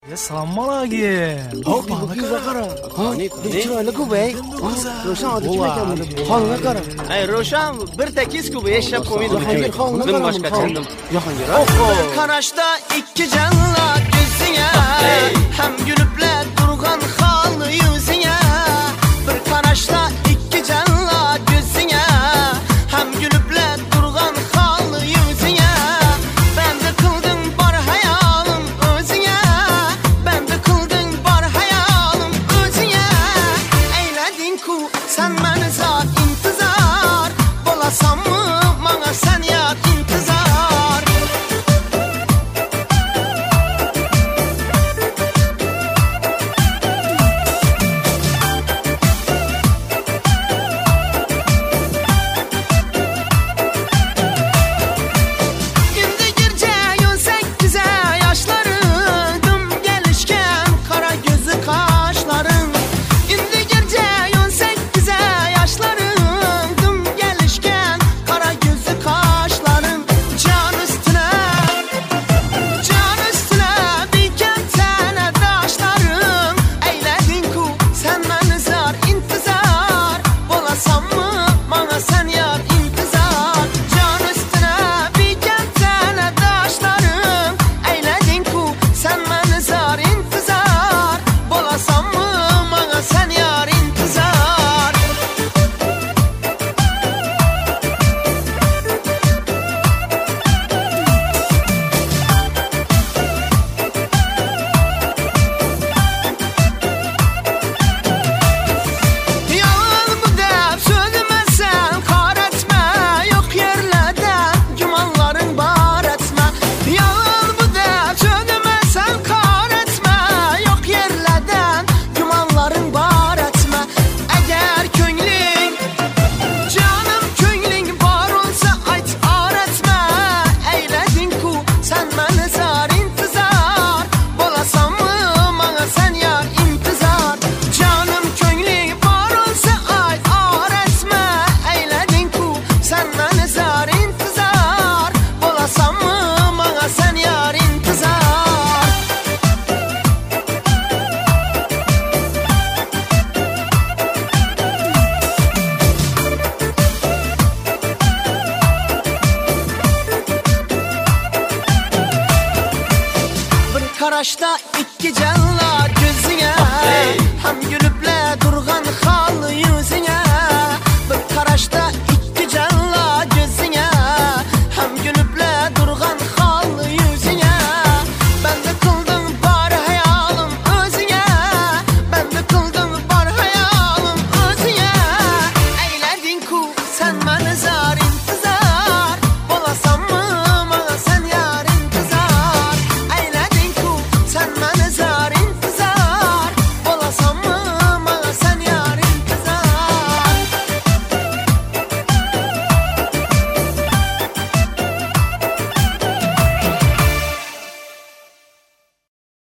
Ya salom alagin. Bana qara. Ne chiroyli ku bey. Ro'shan odam kim ekan? Xonga qara. Ay Ro'shan bir tekis-ku yashab qo'ymaydi. Jahongir xonga Bundan qara. boshqa chandim. Jahongir. Bir qarashda ikki jannat ko'zingga, ham guliblar turgan xonli yuzingga. Bir qarashda ikki jannat ko'zingga, ham guliblar turgan xonli yuzingga. Bende qilding bor hayolim o'zingga, bende qilding bor hayolim o'zingga. Aylading-ku sen meni zot intizor, bo'lasanmi menga sen yot intizor. Şimdi gireceğin 8'e yaşların, dım gelişken kara gözü kaşların. Şimdi gireceğin 8'e yaşların, dım gelişken kara gözü kaşların. Can üstüne diken tane taşların. Eyledin-ku sen beni zar intizar, bo'lasanmi bana sen yar intizar. Can üstüne diken tane taşların. Eyledin-ku sen beni zar intizar, bo'lasanmi bana sen yar intizar. Yalan bu deb sözlemesen kar etme, yok yerlerde gümanların bar etme. Yalan bu deb sözlemesen kar etme, yok yerlerden gümanların bar etme. Eğer könlün, canım könlün var olsa ayt ar etme. Eyledin-ku sen beni zar intizar, bo'lasanmi bana sen yar intizar. Canım könlün var olsa ayt ar etme. Eyledin-ku sen beni zar intizar, bo'lasanmi bana sen yar intizar. Bir qarashda ikki jannat ko'zingga, ham guliblar turgan xonli yuzingga. Bir qarashda